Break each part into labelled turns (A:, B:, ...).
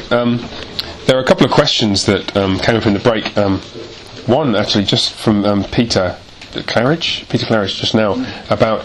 A: there are a couple of questions that came up in the break. One actually just from Peter Claridge just now about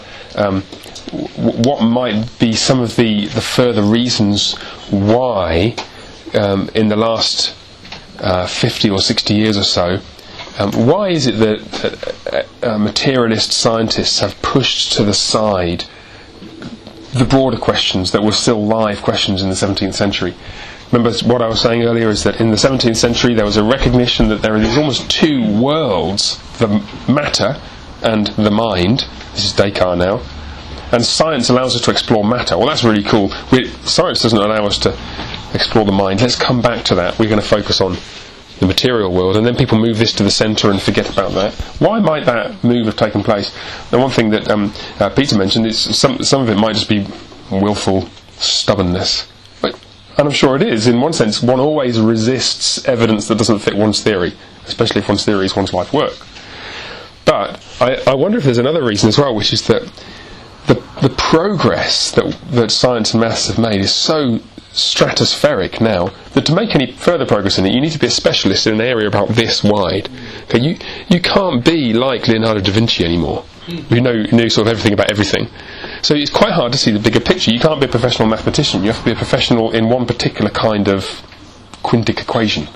A: what might be some of the further reasons why in the last 50 or 60 years or so, why is it that materialist scientists have pushed to the side the broader questions that were still live questions in the 17th century? Remember what I was saying earlier is that in the 17th century there was a recognition that there are these almost two worlds, the matter and the mind. This is Descartes now. And science allows us to explore matter. Well, that's really cool. Science doesn't allow us to explore the mind. Let's come back to that. We're going to focus on the material world, and then people move this to the centre and forget about that. Why might that move have taken place? The one thing that Peter mentioned is some of it might just be willful stubbornness. And I'm sure it is. In one sense, one always resists evidence that doesn't fit one's theory, especially if one's theory is one's life work. But I wonder if there's another reason as well, which is that the progress that science and maths have made is so stratospheric now that to make any further progress in it, you need to be a specialist in an area about this wide. Okay, you can't be like Leonardo da Vinci anymore, who knew sort of everything about everything. So it's quite hard to see the bigger picture. You can't be a professional mathematician. You have to be a professional in one particular kind of quintic equation.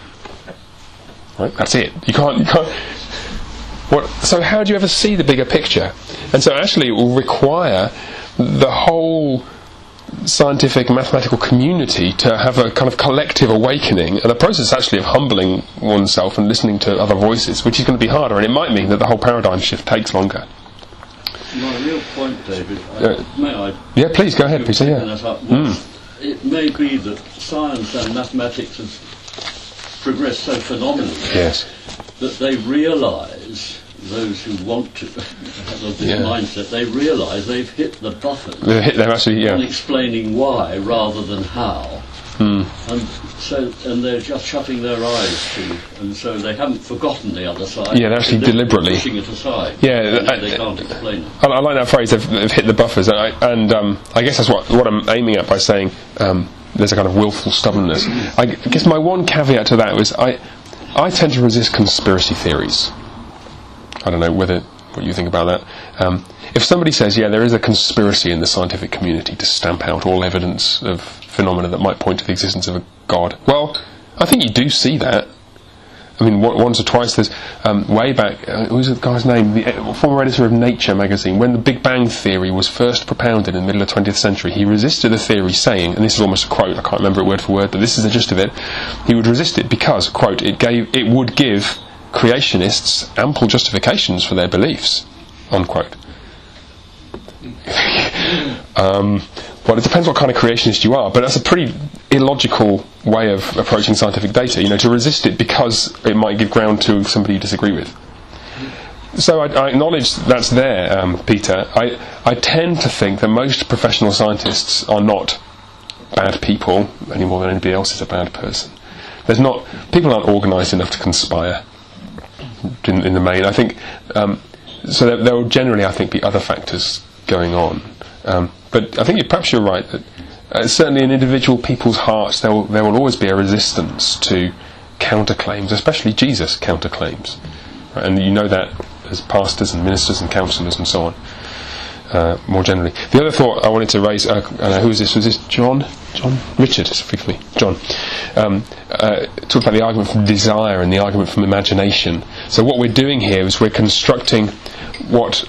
A: Right? That's it. You can't. What? So how do you ever see the bigger picture? And so actually, it will require the whole scientific mathematical community to have a kind of collective awakening and a process actually of humbling oneself and listening to other voices, which is going to be harder, and it might mean that the whole paradigm shift takes longer.
B: My real point, David, may I?
A: Yeah, please, go ahead, Peter. Yeah.
B: It may be that science and mathematics has progressed so phenomenally that they realise, those who want to have this mindset, they realise they've hit the buffers
A: they've actually,
B: on explaining why rather than how. And they're just shutting their eyes to, and so they haven't forgotten the other side.
A: Yeah, they're actually deliberately
B: pushing it aside.
A: Yeah,
B: they can't explain it.
A: I like that phrase. They've hit the buffers, and I guess that's what I'm aiming at by saying there's a kind of willful stubbornness. I guess my one caveat to that was I tend to resist conspiracy theories. I don't know what you think about that. If somebody says, there is a conspiracy in the scientific community to stamp out all evidence of phenomena that might point to the existence of a God, well, I think you do see that. I mean, once or twice, there's way back, who's the guy's name? The former editor of Nature magazine. When the Big Bang theory was first propounded in the middle of the 20th century, he resisted the theory saying, and this is almost a quote, I can't remember it word for word, but this is the gist of it, he would resist it because, quote, it would give creationists ample justifications for their beliefs, unquote. Well, it depends what kind of creationist you are, but that's a pretty illogical way of approaching scientific data, to resist it because it might give ground to somebody you disagree with. So I acknowledge that's there, Peter. I tend to think that most professional scientists are not bad people any more than anybody else is a bad person. People aren't organised enough to conspire in the main. I think so. There will generally, I think, be other factors going on. But I think perhaps you're right that certainly in individual people's hearts there will always be a resistance to counterclaims, especially Jesus counterclaims, right? And you know that as pastors and ministers and counsellors and so on. More generally, the other thought I wanted to raise. Who was this? Was this John? Richard, forgive me. John talked about the argument from desire and the argument from imagination. So what we're doing here is we're constructing what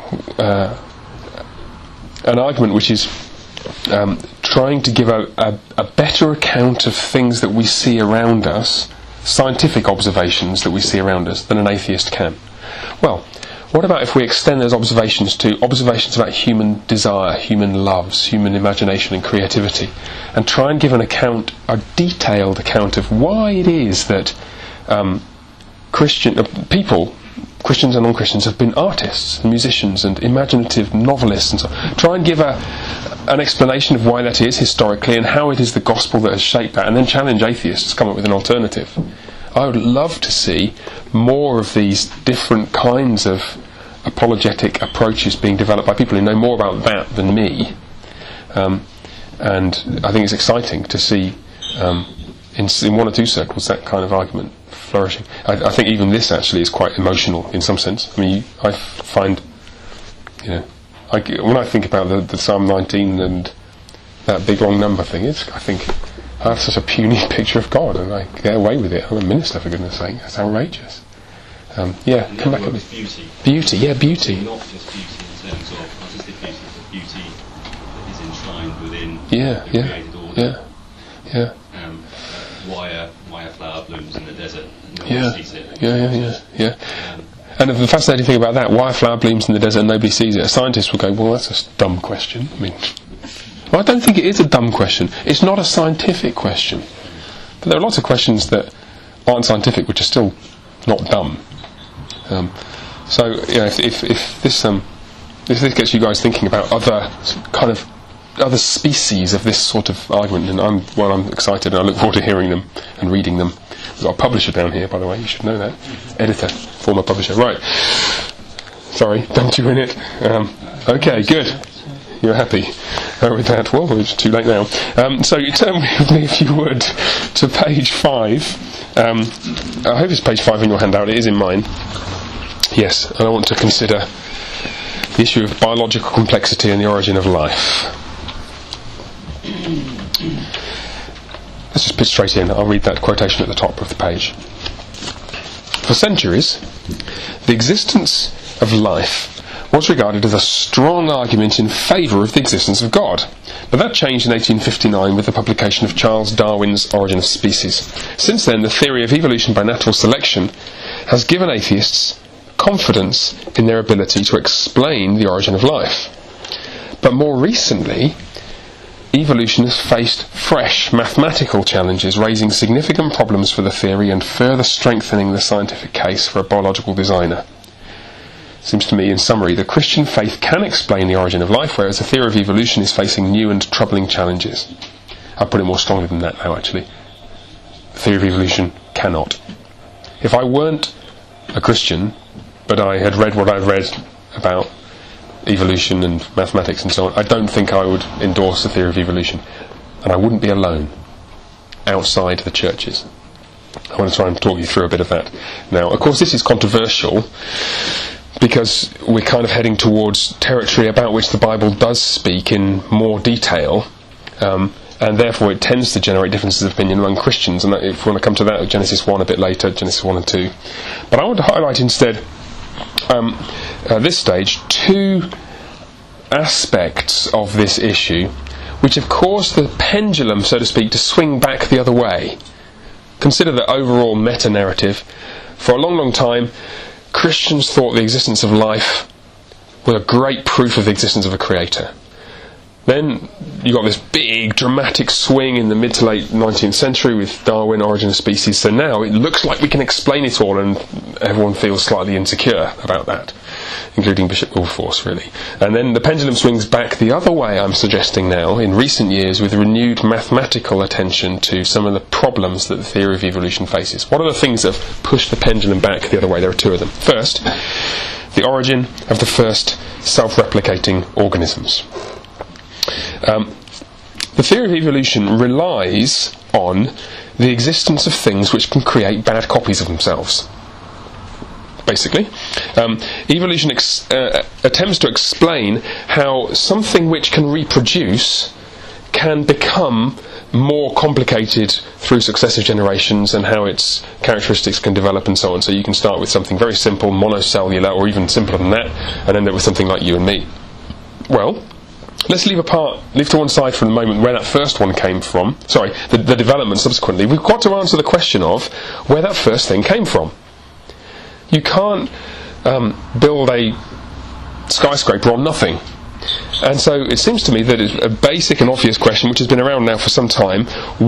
A: an argument which is trying to give a better account of things that we see around us, scientific observations that we see around us, than an atheist can. Well, what about if we extend those observations to observations about human desire, human loves, human imagination and creativity, and try and give a detailed account of why it is that Christians and non-Christians, have been artists, and musicians, and imaginative novelists, and so on. Try and give an explanation of why that is historically, and how it is the gospel that has shaped that, and then challenge atheists to come up with an alternative. I would love to see more of these different kinds of apologetic approaches being developed by people who know more about that than me. And I think it's exciting to see in one or two circles, that kind of argument flourishing. I think even this actually is quite emotional in some sense. I mean, I find, when I think about the Psalm 19 and that big long number thing, I think I have such a puny picture of God, and I get away with it. I'm a minister, for goodness sake. That's outrageous. Come back a bit.
C: Beauty.
A: Beauty, yeah, beauty.
C: Not just beauty in terms of artistic beauty, but beauty that is enshrined within the created order.
A: Yeah.
C: Why a flower blooms in the desert and nobody sees it.
A: Yeah. And the fascinating thing about that, why a flower blooms in the desert and nobody sees it, a scientist will go, well, that's a dumb question. I don't think it is a dumb question. It's not a scientific question. But there are lots of questions that aren't scientific which are still not dumb. If this gets you guys thinking about other species of this sort of argument, and I'm excited and I look forward to hearing them and reading them. We've got a publisher down here, by the way, you should know that. Editor, former publisher. Right. Sorry, dumped you in it. Okay, good. You're happy with that. Well, it's too late now. So you turn with me, if you would, to page 5. I hope it's page 5 in your handout. It is in mine. Yes, and I want to consider the issue of biological complexity and the origin of life. Let's just pitch straight in. I'll read that quotation at the top of the page. For centuries, the existence of life was regarded as a strong argument in favour of the existence of God. But that changed in 1859 with the publication of Charles Darwin's Origin of Species. Since then, the theory of evolution by natural selection has given atheists confidence in their ability to explain the origin of life. But more recently, evolution has faced fresh mathematical challenges, raising significant problems for the theory and further strengthening the scientific case for a biological designer. Seems to me, in summary, the Christian faith can explain the origin of life, whereas the theory of evolution is facing new and troubling challenges. I'll put it more strongly than that now, actually. The theory of evolution cannot. If I weren't a Christian, but I had read what I've read about evolution and mathematics and so on, I don't think I would endorse the theory of evolution. And I wouldn't be alone outside the churches. I want to try and talk you through a bit of that. Now, of course, this is controversial because we're kind of heading towards territory about which the Bible does speak in more detail, and therefore it tends to generate differences of opinion among Christians. And if we want to come to that, Genesis 1 a bit later, Genesis 1 and 2. But I want to highlight instead, at this stage, two aspects of this issue which have caused the pendulum, so to speak, to swing back the other way. Consider the overall meta-narrative. For a long, long time, Christians thought the existence of life was a great proof of the existence of a creator. Then you got this big dramatic swing in the mid to late 19th century with Darwin, Origin of Species. So now it looks like we can explain it all, and everyone feels slightly insecure about that, including Bishop Wilberforce, really. And then the pendulum swings back the other way, I'm suggesting now, in recent years, with renewed mathematical attention to some of the problems that the theory of evolution faces. What are the things that have pushed the pendulum back the other way? There are two of them. First, the origin of the first self-replicating organisms. The theory of evolution relies on the existence of things which can create bad copies of themselves. Basically, evolution attempts to explain how something which can reproduce can become more complicated through successive generations, and how its characteristics can develop and so on. So you can start with something very simple, monocellular, or even simpler than that, and end up with something like you and me. Well, let's leave to one side for the moment where that first one came from. Sorry, the development subsequently. We've got to answer the question of where that first thing came from. You can't build a skyscraper on nothing. And so it seems to me that it's a basic and obvious question, which has been around now for some time,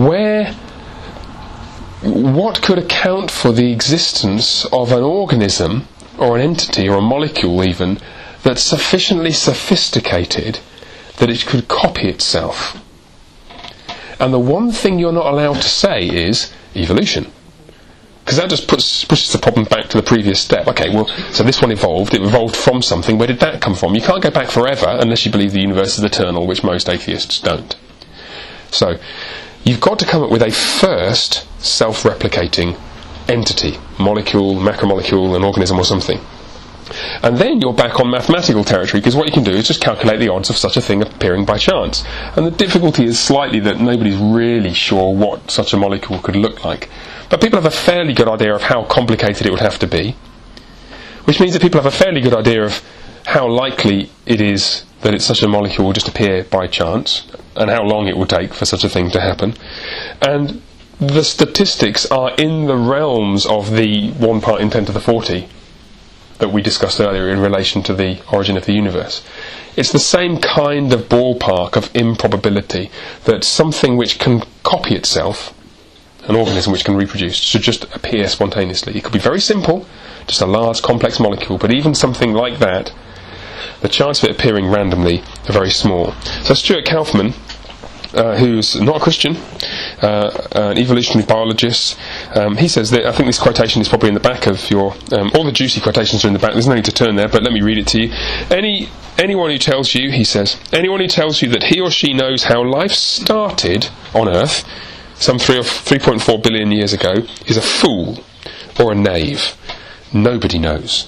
A: what could account for the existence of an organism, or an entity, or a molecule even, that's sufficiently sophisticated that it could copy itself? And the one thing you're not allowed to say is evolution. Because that just pushes the problem back to the previous step. Okay, well, so this one evolved. It evolved from something. Where did that come from? You can't go back forever unless you believe the universe is eternal, which most atheists don't. So, you've got to come up with a first self-replicating entity, molecule, macromolecule, an organism or something. And then you're back on mathematical territory, because what you can do is just calculate the odds of such a thing appearing by chance. And the difficulty is slightly that nobody's really sure what such a molecule could look like. But people have a fairly good idea of how complicated it would have to be, which means that people have a fairly good idea of how likely it is that such a molecule will just appear by chance, and how long it will take for such a thing to happen. And the statistics are in the realms of the 1 part in 10 to the 40 that we discussed earlier in relation to the origin of the universe. It's the same kind of ballpark of improbability that something which can copy itself, an organism which can reproduce, should just appear spontaneously. It could be very simple, just a large complex molecule, but even something like that, the chance of it appearing randomly are very small. So Stuart Kauffman, who's not a Christian, an evolutionary biologist, he says that, I think this quotation is probably in the back of your, all the juicy quotations are in the back, there's no need to turn there, but let me read it to you. Anyone who tells you, he says, anyone who tells you that he or she knows how life started on Earth some 3.4 billion years ago is a fool or a knave. Nobody knows.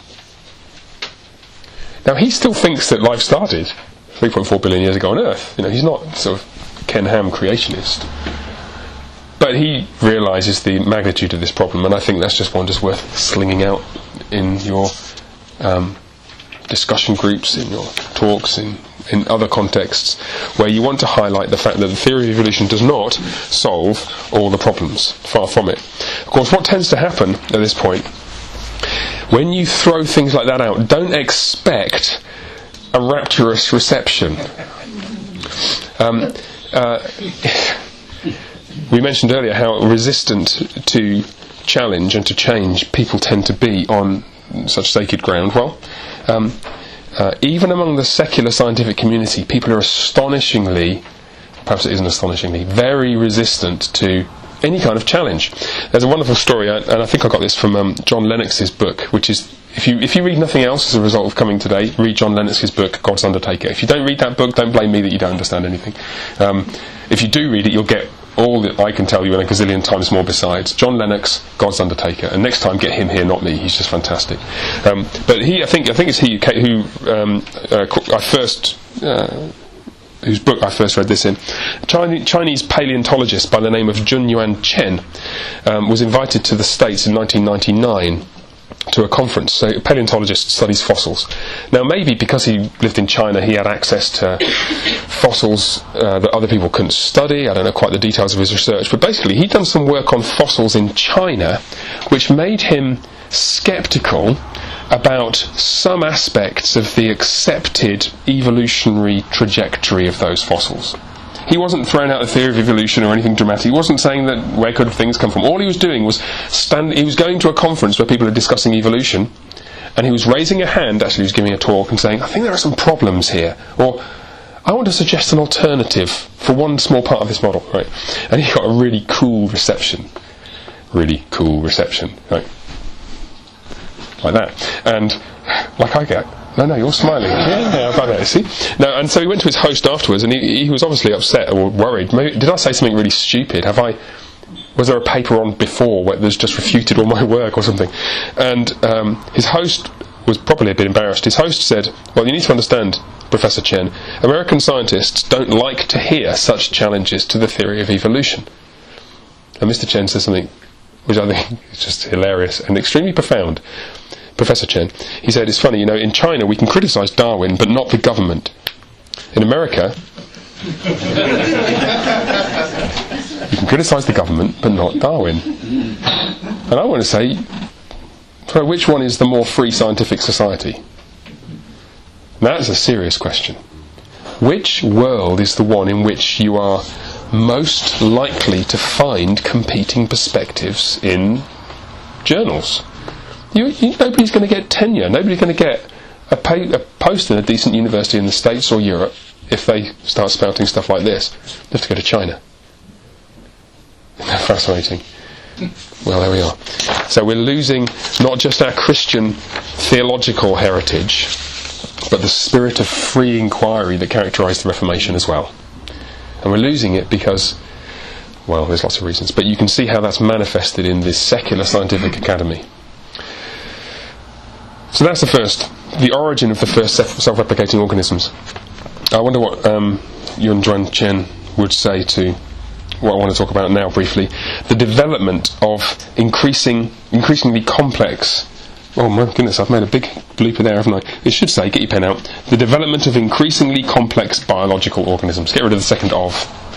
A: Now he still thinks that life started 3.4 billion years ago on Earth. You know, he's not sort of Ken Ham creationist, but he realises the magnitude of this problem, and I think that's just one just worth slinging out in your discussion groups, in your talks, in other contexts, where you want to highlight the fact that the theory of evolution does not solve all the problems. Far from it. Of course, what tends to happen at this point, when you throw things like that out, don't expect a rapturous reception. We mentioned earlier how resistant to challenge and to change people tend to be on such sacred ground. Well, even among the secular scientific community, people are astonishingly, perhaps it isn't astonishingly, very resistant to any kind of challenge. There's a wonderful story, and I think I got this from John Lennox's book, which is, if you read nothing else as a result of coming today, read John Lennox's book, God's Undertaker. If you don't read that book, don't blame me that you don't understand anything. If you do read it, you'll get all that I can tell you and a gazillion times more besides. John Lennox, God's Undertaker, and next time get him here, not me. He's just fantastic. But I think it's he who I first. Whose book I first read this in. A Chinese paleontologist by the name of Junyuan Chen was invited to the States in 1999 to a conference. So a paleontologist studies fossils. Now maybe because he lived in China he had access to fossils that other people couldn't study. I don't know quite the details of his research, but basically he'd done some work on fossils in China which made him sceptical about some aspects of the accepted evolutionary trajectory of those fossils. He wasn't throwing out the theory of evolution or anything dramatic. He wasn't saying that where could things come from. All he was doing was he was going to a conference where people are discussing evolution, and he was raising a hand, actually he was giving a talk and saying, I think there are some problems here, or I want to suggest an alternative for one small part of this model, right? And he got a really cool reception. Right? Like that, and like I get. No, you're smiling. Yeah, about that. See, no, and so he went to his host afterwards, and he was obviously upset or worried. Maybe, did I say something really stupid? Was there a paper on before where there's just refuted all my work or something? And his host was probably a bit embarrassed. His host said, "Well, you need to understand, Professor Chen, American scientists don't like to hear such challenges to the theory of evolution." And Mr. Chen says something which I think is just hilarious and extremely profound. Professor Chen, he said, it's funny, in China we can criticise Darwin, but not the government. In America, you can criticise the government, but not Darwin. And I want to say, which one is the more free scientific society? That's a serious question. Which world is the one in which you are most likely to find competing perspectives in journals? Nobody's going to get tenure. Nobody's going to get a post in a decent university in the States or Europe if they start spouting stuff like this. They have to go to China. Fascinating. Well, there we are. So we're losing not just our Christian theological heritage, but the spirit of free inquiry that characterised the Reformation as well. And we're losing it because Well, there's lots of reasons, but you can see how that's manifested in this secular scientific academy. So that's the origin of the first self-replicating organisms. I wonder what Yun Juan Chen would say to what I want to talk about now briefly. The development of increasingly complex... Oh my goodness, I've made a big blooper there, haven't I? It should say, get your pen out, the development of increasingly complex biological organisms. Get rid of the second of.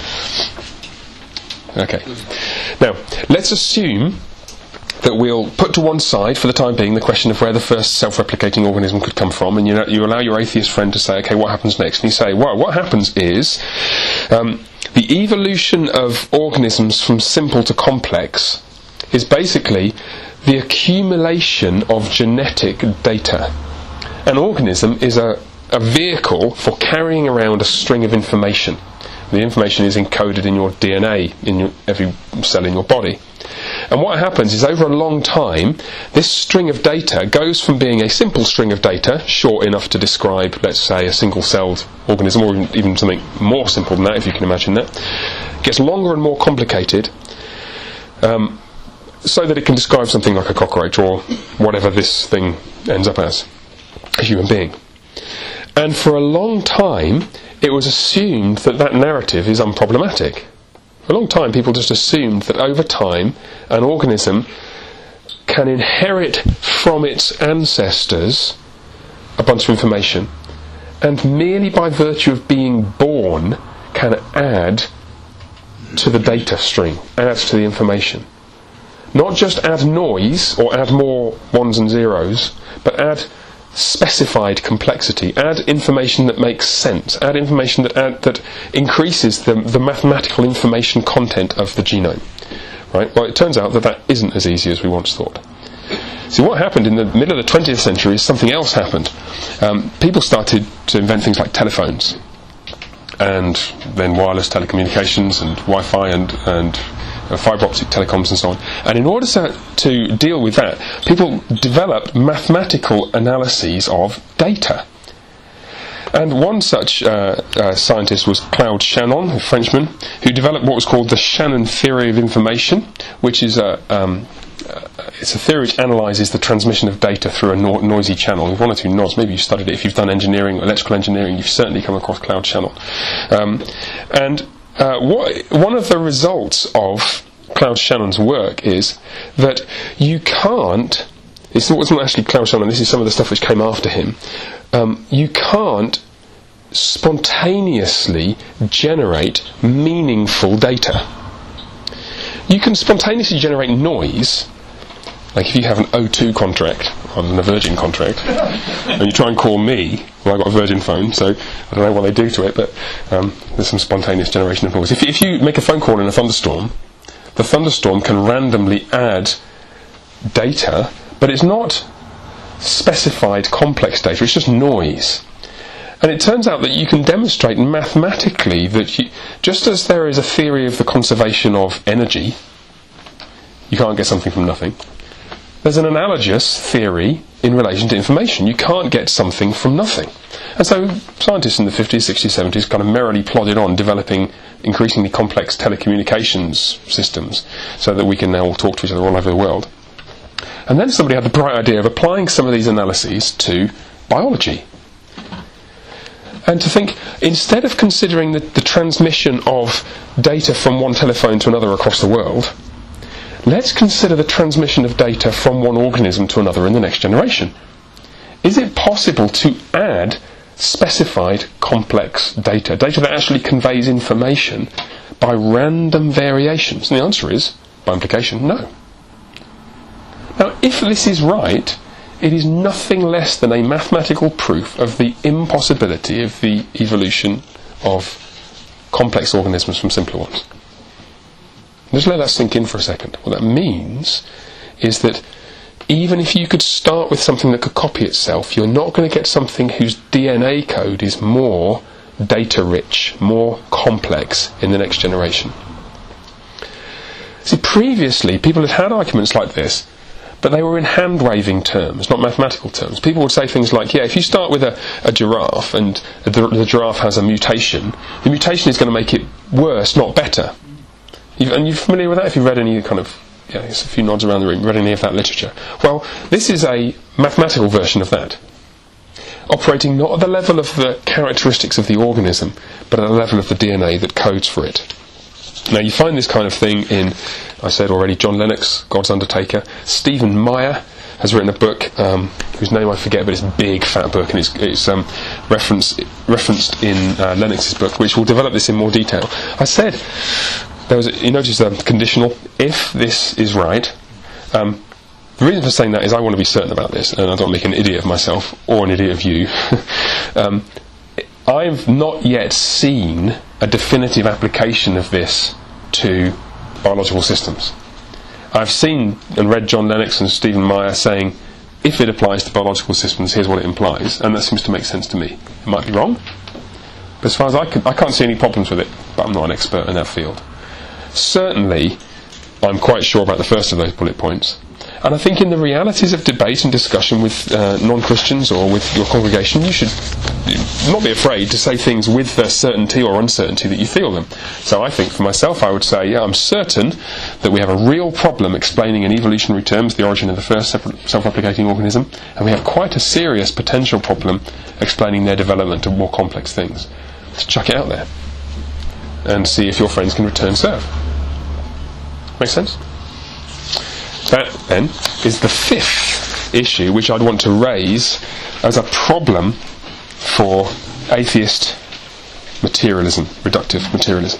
A: Okay. Now, let's assume that we'll put to one side for the time being the question of where the first self-replicating organism could come from, and you allow your atheist friend to say, okay, what happens next? And you say, well, what happens is the evolution of organisms from simple to complex is basically the accumulation of genetic data. An organism is a vehicle for carrying around a string of information. The information is encoded in your DNA, in every cell in your body. And what happens is, over a long time, this string of data goes from being a simple string of data, short enough to describe, let's say, a single-celled organism, or even something more simple than that, if you can imagine that, gets longer and more complicated, so that it can describe something like a cockroach, or whatever this thing ends up as, a human being. And for a long time, it was assumed that that narrative is unproblematic. For a long time, people just assumed that over time, an organism can inherit from its ancestors a bunch of information, and merely by virtue of being born can add to the data stream, add to the information. Not just add noise or add more ones and zeros, but add specified complexity, add information that makes sense, add information that increases the mathematical information content of the genome. Right? Well, it turns out that isn't as easy as we once thought. See, what happened in the middle of the 20th century is something else happened. People started to invent things like telephones, and then wireless telecommunications and Wi-Fi and fibre optic telecoms and so on. And in order to deal with that, people developed mathematical analyses of data. And one such scientist was Claude Shannon, a Frenchman, who developed what was called the Shannon theory of information, which is it's a theory which analyses the transmission of data through a noisy channel. With one or two nods, maybe you've studied it. If you've done engineering, electrical engineering, you've certainly come across Claude Shannon. One of the results of Claude Shannon's work is that you can't... It wasn't actually Claude Shannon, this is some of the stuff which came after him. You can't spontaneously generate meaningful data. You can spontaneously generate noise, like if you have an O2 contract rather than a Virgin contract, and you try and call me, well, I've got a Virgin phone, so I don't know what they do to it, but there's some spontaneous generation of noise. If you make a phone call in a thunderstorm, the thunderstorm can randomly add data, but it's not specified complex data, it's just noise. And it turns out that you can demonstrate mathematically that just as there is a theory of the conservation of energy, you can't get something from nothing, there's an analogous theory in relation to information. You can't get something from nothing. And so scientists in the 50s, 60s, 70s kind of merrily plodded on developing increasingly complex telecommunications systems so that we can now all talk to each other all over the world. And then somebody had the bright idea of applying some of these analyses to biology. And to think, instead of considering the transmission of data from one telephone to another across the world, let's consider the transmission of data from one organism to another in the next generation. Is it possible to add specified complex data that actually conveys information by random variations? And the answer is, by implication, no. Now, if this is right, it is nothing less than a mathematical proof of the impossibility of the evolution of complex organisms from simpler ones. Just let that sink in for a second. What that means is that even if you could start with something that could copy itself, you're not going to get something whose DNA code is more data-rich, more complex in the next generation. See, previously, people had arguments like this, but they were in hand-waving terms, not mathematical terms. People would say things like, yeah, if you start with a giraffe and the giraffe has a mutation, the mutation is going to make it worse, not better. And you're familiar with that? If you've read any kind of, there's a few nods around the room, read any of that literature. Well, this is a mathematical version of that, operating not at the level of the characteristics of the organism, but at the level of the DNA that codes for it. Now, you find this kind of thing in, I said already, John Lennox, God's Undertaker. Stephen Meyer has written a book, whose name I forget, but it's a big, fat book, and it's referenced in Lennox's book, which will develop this in more detail. I said, you notice the conditional, if this is right. The reason for saying that is I want to be certain about this, and I don't make an idiot of myself, or an idiot of you. I've not yet seen a definitive application of this to biological systems. I've seen and read John Lennox and Stephen Meyer saying, if it applies to biological systems, here's what it implies, and that seems to make sense to me. It might be wrong, but as far as I can't see any problems with it, but I'm not an expert in that field. Certainly, I'm quite sure about the first of those bullet points. And I think in the realities of debate and discussion with non-Christians or with your congregation, you should not be afraid to say things with the certainty or uncertainty that you feel them. So I think for myself, I would say, I'm certain that we have a real problem explaining in evolutionary terms the origin of the first self-replicating organism, and we have quite a serious potential problem explaining their development of more complex things. So chuck it out there and see if your friends can return serve. Make sense? That, then, is the fifth issue which I'd want to raise as a problem for atheist materialism, reductive materialism.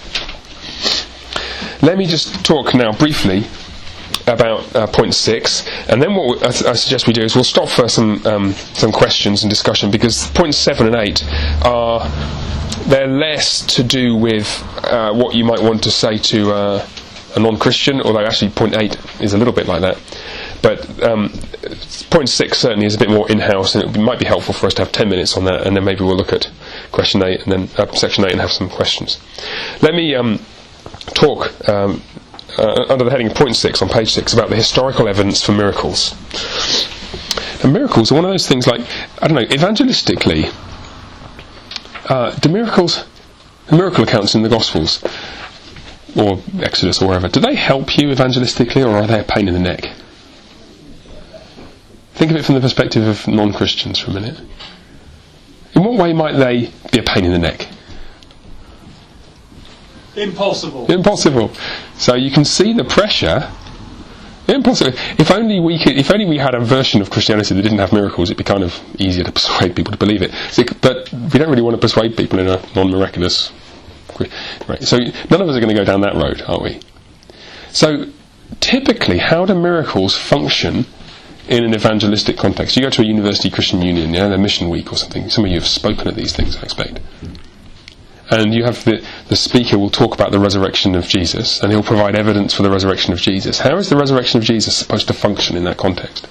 A: Let me just talk now briefly about point 6, and then what I suggest we do is we'll stop for some questions and discussion, because points 7 and 8 they're less to do with what you might want to say to a non-Christian, although actually point 8 is a little bit like that. But point 6 certainly is a bit more in-house, and it might be helpful for us to have 10 minutes on that, and then maybe we'll look at question 8 and then section 8 and have some questions. Let me talk under the heading of point 6 on page 6 about the historical evidence for miracles. And miracles are one of those things like, I don't know, evangelistically, do miracle accounts in the Gospels or Exodus or wherever, do they help you evangelistically, or are they a pain in the neck? Think of it from the perspective of non-Christians for a minute. In what way might they be a pain in the neck? Impossible. So you can see the pressure. Impossible. If only we had a version of Christianity that didn't have miracles, it'd be kind of easier to persuade people to believe it. But we don't really want to persuade people in a non-miraculous. Right. So none of us are going to go down that road, are we? So typically, how do miracles function in an evangelistic context? You go to a university Christian union, their mission week or something. Some of you have spoken at these things, I expect. And you have the speaker will talk about the resurrection of Jesus, and he'll provide evidence for the resurrection of Jesus. How is the resurrection of Jesus supposed to function in that context?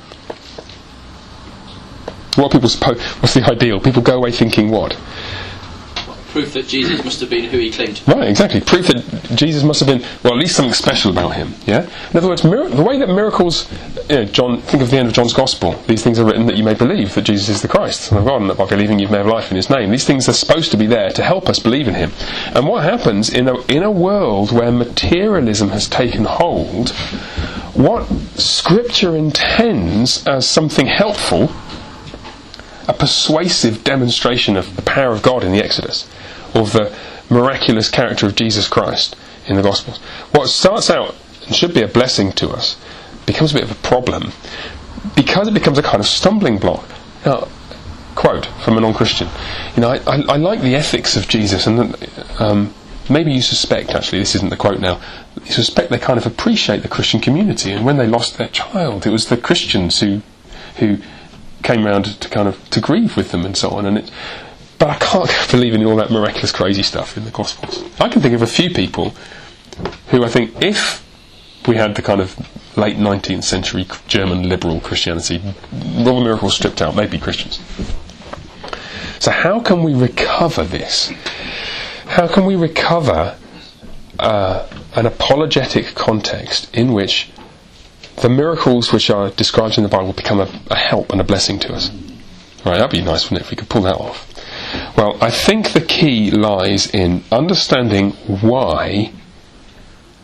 A: What's the ideal? People go away thinking what?
D: Proof that Jesus must have been who he claimed to be.
A: Right, exactly. Proof that Jesus must have been, well, at least something special about him. Yeah. In other words, the way that miracles, John, think of the end of John's Gospel. These things are written that you may believe that Jesus is the Christ, Son of God, and that by believing you may have life in His name. These things are supposed to be there to help us believe in Him. And what happens in a world where materialism has taken hold, what Scripture intends as something helpful, a persuasive demonstration of the power of God in the Exodus, of the miraculous character of Jesus Christ in the Gospels. What starts out and should be a blessing to us becomes a bit of a problem because it becomes a kind of stumbling block. Now, quote from a non-Christian, I like the ethics of Jesus, and maybe you suspect, actually this isn't the quote now, you suspect they kind of appreciate the Christian community, and when they lost their child, it was the Christians who came round to grieve with them and so on, but I can't believe in all that miraculous crazy stuff in the Gospels. I can think of a few people who I think, if we had the kind of late 19th century German liberal Christianity, all the miracles stripped out, they'd be Christians. So how can we recover this? How can we recover an apologetic context in which the miracles which are described in the Bible become a help and a blessing to us? Right, that'd be nice, wouldn't it, if we could pull that off? Well, I think the key lies in understanding why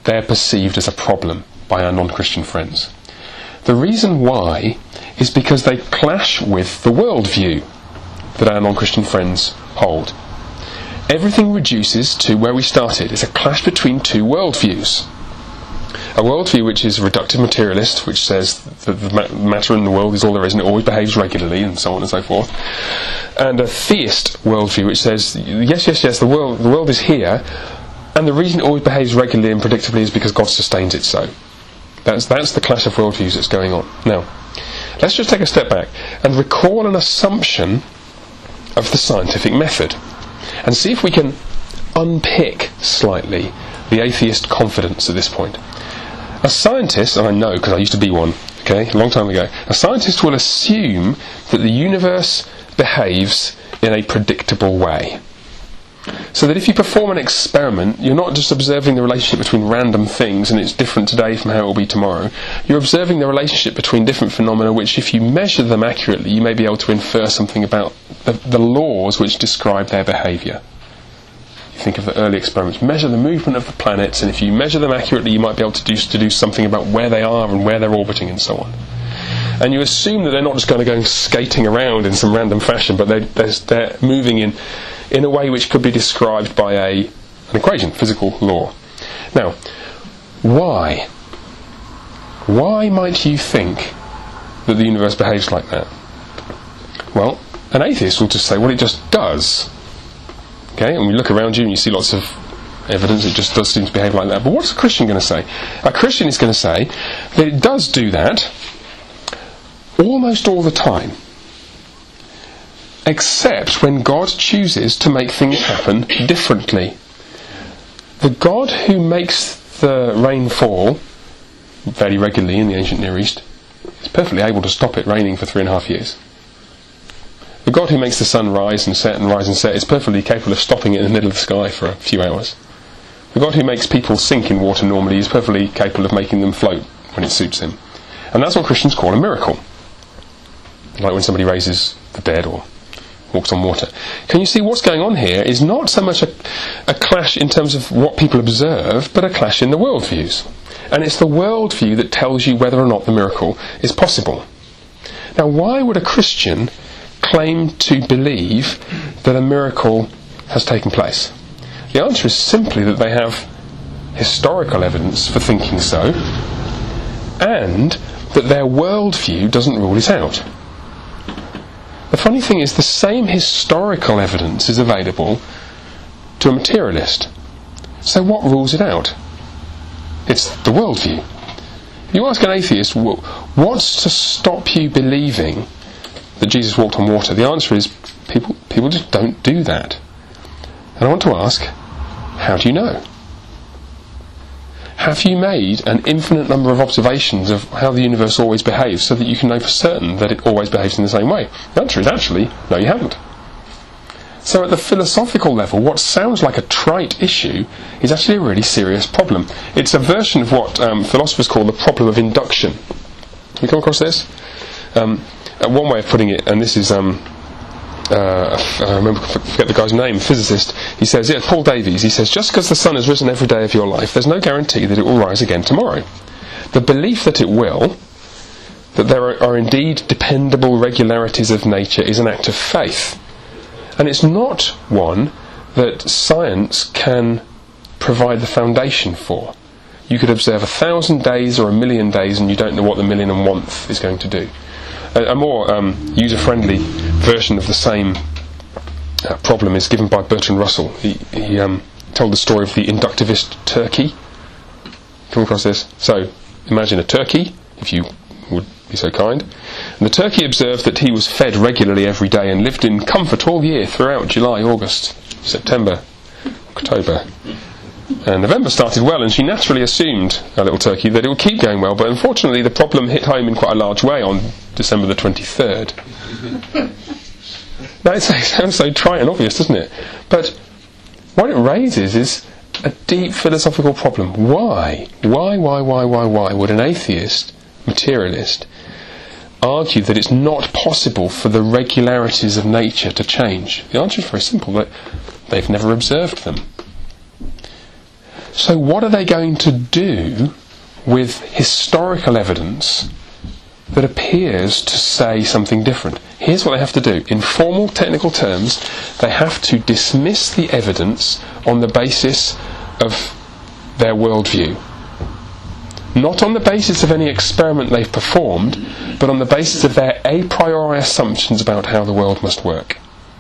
A: they're perceived as a problem by our non-Christian friends. The reason why is because they clash with the worldview that our non-Christian friends hold. Everything reduces to where we started. It's a clash between two worldviews. A worldview which is reductive materialist, which says that the matter in the world is all there is and it always behaves regularly, and so on and so forth. And a theist worldview which says, yes, the world is here, and the reason it always behaves regularly and predictably is because God sustains it so. That's the clash of worldviews that's going on. Now, let's just take a step back and recall an assumption of the scientific method and see if we can unpick slightly the atheist confidence at this point. A scientist, and I know because I used to be one, a long time ago, a scientist will assume that the universe behaves in a predictable way. So that if you perform an experiment, you're not just observing the relationship between random things and it's different today from how it will be tomorrow. You're observing the relationship between different phenomena which, if you measure them accurately, you may be able to infer something about the laws which describe their behaviour. You think of the early experiments. Measure the movement of the planets, and if you measure them accurately, you might be able to do something about where they are and where they're orbiting and so on. And you assume that they're not just going to go skating around in some random fashion, but they're moving in a way which could be described by an equation, physical law. Now, why? Why might you think that the universe behaves like that? Well, an atheist will just say, well, it just does. And we look around you and you see lots of evidence, it just does seem to behave like that. But what's a Christian going to say? A Christian is going to say that it does do that almost all the time, except when God chooses to make things happen differently. The God who makes the rain fall very regularly in the ancient Near East is perfectly able to stop it raining for 3.5 years. The God who makes the sun rise and set is perfectly capable of stopping it in the middle of the sky for a few hours. The God who makes people sink in water normally is perfectly capable of making them float when it suits him. And that's what Christians call a miracle. Like when somebody raises the dead or walks on water. Can you see what's going on here is not so much a clash in terms of what people observe, but a clash in the worldviews. And it's the worldview that tells you whether or not the miracle is possible. Now, why would a Christian claim to believe that a miracle has taken place? The answer is simply that they have historical evidence for thinking so, and that their worldview doesn't rule it out. The funny thing is, the same historical evidence is available to a materialist. So what rules it out? It's the worldview. If you ask an atheist, what's to stop you believing that Jesus walked on water? The answer is, people just don't do that. And I want to ask, how do you know? Have you made an infinite number of observations of how the universe always behaves so that you can know for certain that it always behaves in the same way? The answer is actually, no, you haven't. So at the philosophical level, what sounds like a trite issue is actually a really serious problem. It's a version of what philosophers call the problem of induction. Have you come across this? One way of putting it, and this is, I forget the guy's name, physicist, he says, Paul Davies, he says, just because the sun has risen every day of your life, there's no guarantee that it will rise again tomorrow. The belief that it will, that there are indeed dependable regularities of nature, is an act of faith. And it's not one that science can provide the foundation for. You could observe 1,000 days or 1,000,000 days and you don't know what the 1,000,001th is going to do. A more user-friendly version of the same problem is given by Bertrand Russell. He told the story of the inductivist turkey. Come across this? So, imagine a turkey, if you would be so kind. And the turkey observed that he was fed regularly every day and lived in comfort all year throughout July, August, September, October. And November started well, and she naturally assumed, our little turkey, that it would keep going well, but unfortunately the problem hit home in quite a large way on December the 23rd. Now, it sounds so trite and obvious, doesn't it? But what it raises is a deep philosophical problem. Why would an atheist, materialist, argue that it's not possible for the regularities of nature to change? The answer is very simple, that they've never observed them. So what are they going to do with historical evidence that appears to say something different? Here's what they have to do. In formal technical terms, they have to dismiss the evidence on the basis of their worldview. Not on the basis of any experiment they've performed, but on the basis of their a priori assumptions about how the world must work.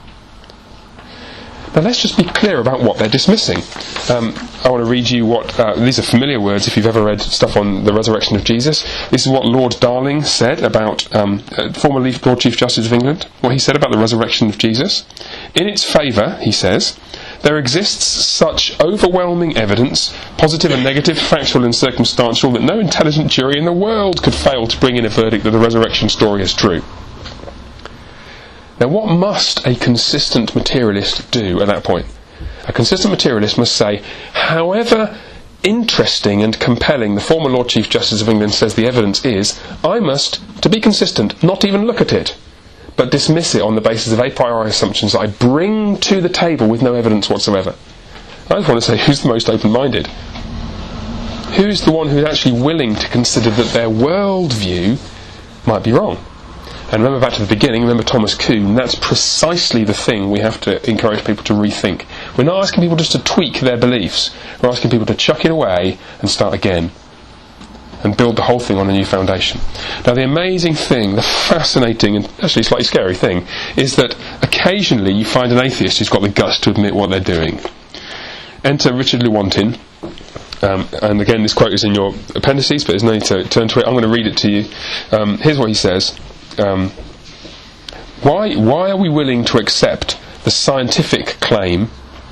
A: Now let's just be clear about what they're dismissing. I want to read you what, these are familiar words if you've ever read stuff on the resurrection of Jesus. This is what Lord Darling said about, former Lord Chief Justice of England, what he said about the resurrection of Jesus. In its favour, he says, there exists such overwhelming evidence, positive and negative, factual and circumstantial, that no intelligent jury in the world could fail to bring in a verdict that the resurrection story is true. Now, what must a consistent materialist do at that point? A consistent materialist must say, however interesting and compelling the former Lord Chief Justice of England says the evidence is, I must, to be consistent, not even look at it, but dismiss it on the basis of a priori assumptions that I bring to the table with no evidence whatsoever. I just want to say, who's the most open-minded? Who's the one who's actually willing to consider that their worldview might be wrong? And remember back to the beginning, remember Thomas Kuhn, that's precisely the thing we have to encourage people to rethink. We're not asking people just to tweak their beliefs, we're asking people to chuck it away and start again. And build the whole thing on a new foundation. Now the amazing thing, the fascinating and actually slightly scary thing, is that occasionally you find an atheist who's got the guts to admit what they're doing. Enter Richard Lewontin, and again this quote is in your appendices, but there's no need to turn to it. I'm going to read it to you. Here's what he says. Why are we willing to accept the scientific claim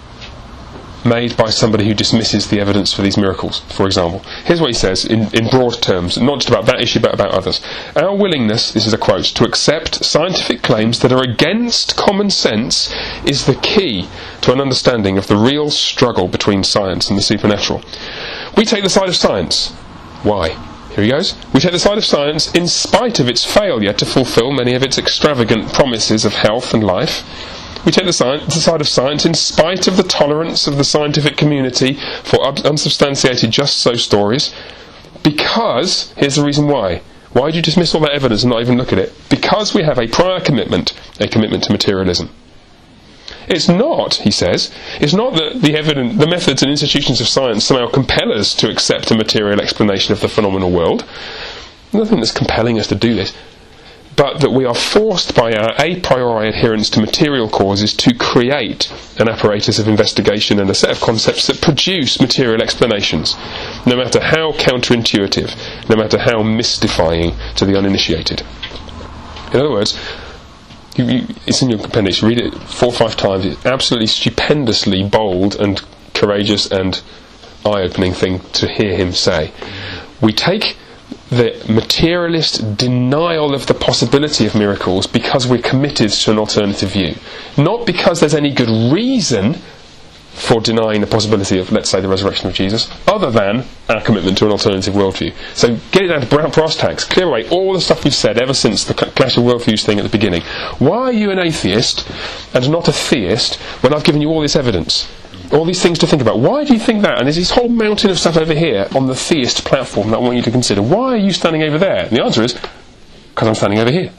A: made by somebody who dismisses the evidence for these miracles, for example? Here's what he says in broad terms, not just about that issue but about others. Our willingness, this is a quote, to accept scientific claims that are against common sense is the key to an understanding of the real struggle between science and the supernatural. We take the side of science. Why? Here he goes. We take the side of science in spite of its failure to fulfil many of its extravagant promises of health and life. We take the side of science in spite of the tolerance of the scientific community for unsubstantiated just-so stories, because, here's the reason why. Why do you dismiss all that evidence and not even look at it? Because we have a prior commitment to materialism. It's not, he says, it's not that the methods and institutions of science somehow compel us to accept a material explanation of the phenomenal world. Nothing that's compelling us to do this. But that we are forced by our a priori adherence to material causes to create an apparatus of investigation and a set of concepts that produce material explanations, no matter how counterintuitive, no matter how mystifying to the uninitiated. In other words, it's in your appendix, read it 4 or 5 times, it's absolutely stupendously bold and courageous and eye-opening thing to hear him say. We take the materialist denial of the possibility of miracles because we're committed to an alternative view. Not because there's any good reason for denying the possibility of, let's say, the resurrection of Jesus, other than our commitment to an alternative worldview. So get it down to brass tacks, clear away all the stuff we've said ever since the clash of worldviews thing at the beginning. Why are you an atheist and not a theist when I've given you all this evidence? All these things to think about. Why do you think that? And there's this whole mountain of stuff over here on the theist platform that I want you to consider. Why are you standing over there? And the answer is, because I'm standing over here.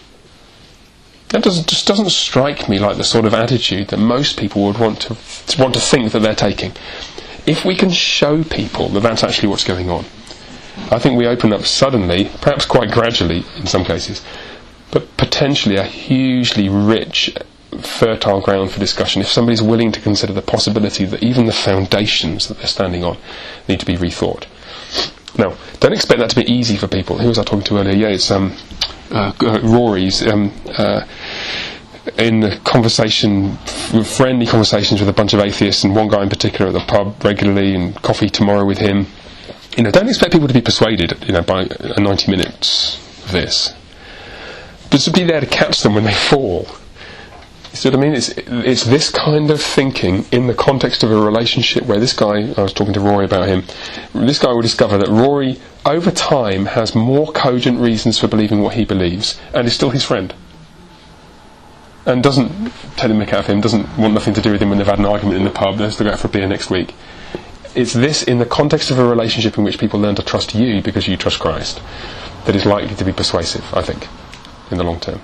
A: That just doesn't strike me like the sort of attitude that most people would want to think that they're taking. If we can show people that that's actually what's going on, I think we open up suddenly, perhaps quite gradually in some cases, but potentially a hugely rich, fertile ground for discussion if somebody's willing to consider the possibility that even the foundations that they're standing on need to be rethought. Now, don't expect that to be easy for people. Who was I talking to earlier? Yeah, it's Rory's in the conversation, friendly conversations with a bunch of atheists, and one guy in particular at the pub regularly, and coffee tomorrow with him. Don't expect people to be persuaded, by 90 minutes of this, but to be there to catch them when they fall. You see what I mean? It's this kind of thinking in the context of a relationship where this guy, I was talking to Rory about him, this guy will discover that Rory over time has more cogent reasons for believing what he believes and is still his friend, and doesn't take the mick out of him, doesn't want nothing to do with him when they've had an argument in the pub, let's go out for a beer next week. this in the context of a relationship in which people learn to trust you because you trust Christ that is likely to be persuasive, I think, in the long term.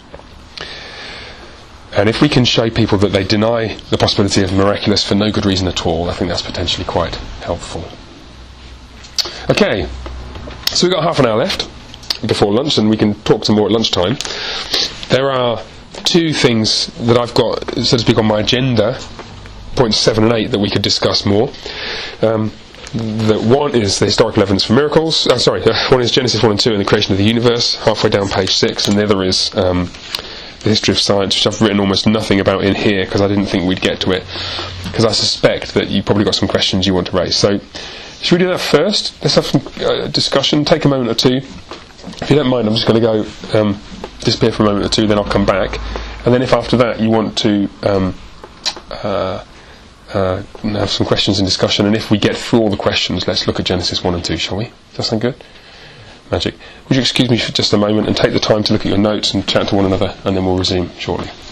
A: And if we can show people that they deny the possibility of miraculous for no good reason at all, I think that's potentially quite helpful. Okay, so we've got half an hour left before lunch, and we can talk some more at lunchtime. There are two things that I've got, so to speak, on my agenda, points 7 and 8, that we could discuss more. That one is the historical evidence for miracles. One is Genesis 1 and 2 and the creation of the universe, halfway down page 6, and the other is the history of science, which I've written almost nothing about in here because I didn't think we'd get to it, because I suspect that you've probably got some questions you want to raise. So, should we do that first? Let's have some discussion, take a moment or two. If you don't mind, I'm just going to go disappear for a moment or two, then I'll come back. And then if after that you want to have some questions and discussion, and if we get through all the questions, let's look at Genesis 1 and 2, shall we? Does that sound good? Magic. Would you excuse me for just a moment and take the time to look at your notes and chat to one another, and then we'll resume shortly.